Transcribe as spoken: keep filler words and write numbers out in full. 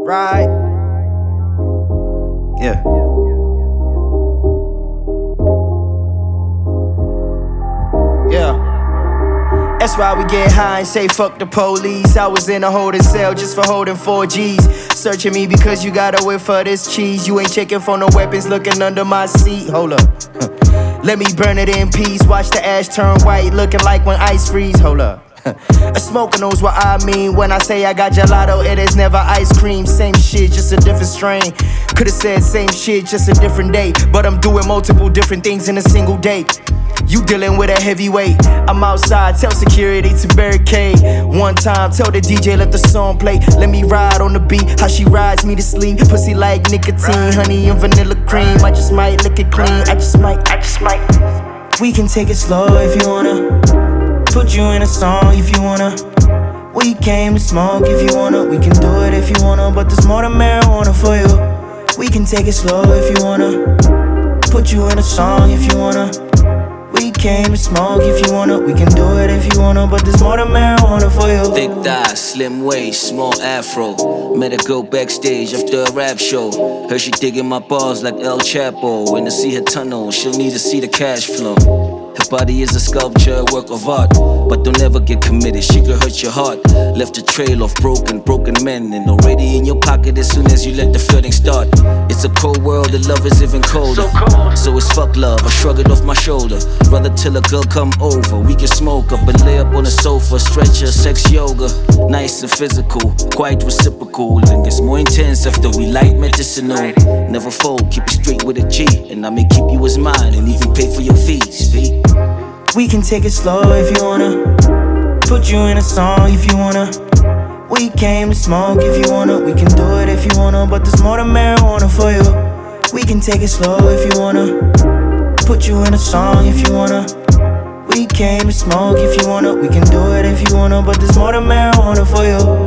Right. Yeah. Yeah. That's why we get high and say fuck the police. I was in a holding cell just for holding four G's. Searching me because you got a whiff for this cheese. You ain't checking for no weapons looking under my seat. Hold up. Let me burn it in peace. Watch the ash turn white looking like when ice freeze. Hold up. A smoker knows what I mean when I say I got gelato, it is never ice cream. Same shit, just a different strain. Could've said same shit, just a different day. But I'm doing multiple different things in a single day. You dealing with a heavyweight. I'm outside, tell security to barricade. One time, tell the D J let the song play. Let me ride on the beat, how she rides me to sleep. Pussy like nicotine, honey and vanilla cream. I just might lick it clean, I just might, I just might. We can take it slow if you wanna. Put you in a song if you wanna. We came to smoke if you wanna. We can do it if you wanna, but there's more than marijuana for you. We can take it slow if you wanna. Put you in a song if you wanna. We came to smoke if you wanna. We can do it if you wanna, but there's more than marijuana for you. Thick thighs, slim waist, small afro. Met a girl backstage after a rap show. Heard she digging my balls like El Chapo. When I see her tunnel, she'll need to see the cash flow. Her body is a sculpture, a work of art. But don't ever get committed, she could hurt your heart. Left a trail of broken, broken men. And already in your pocket as soon as you let the flirting start. It's a cold world, the love is even colder. So it's fuck love, I shrug it off my shoulder. Rather till a girl come over, we can smoke up and lay up on the sofa. Stretcher, sex yoga, nice and physical, quite reciprocal. And gets more intense after we light medicinal. Never fold, keep it straight with a G. And I may keep you as mine and even pay for your fees, V. We can take it slow if you wanna. Put you in a song if you wanna. We came to smoke if you wanna. We can do it if you wanna, but there's more than marijuana for you. We can take it slow if you wanna. Put you in a song if you wanna. We came to smoke if you wanna. We can do it if you wanna, but there's more than marijuana for you.